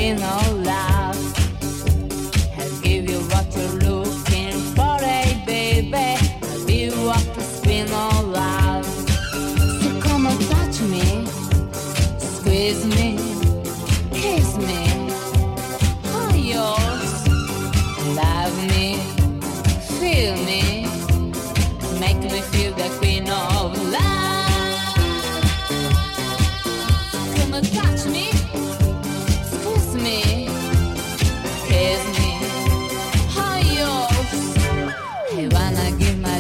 queen of love. I'll give you what you're looking for, hey baby. I'll give you what the queen of love. So come and touch me, squeeze me, kiss me, all yours. Love me, feel me, make me feel the queen of love. Come and touch me, squeeze me, kiss me, all yours. I wanna give my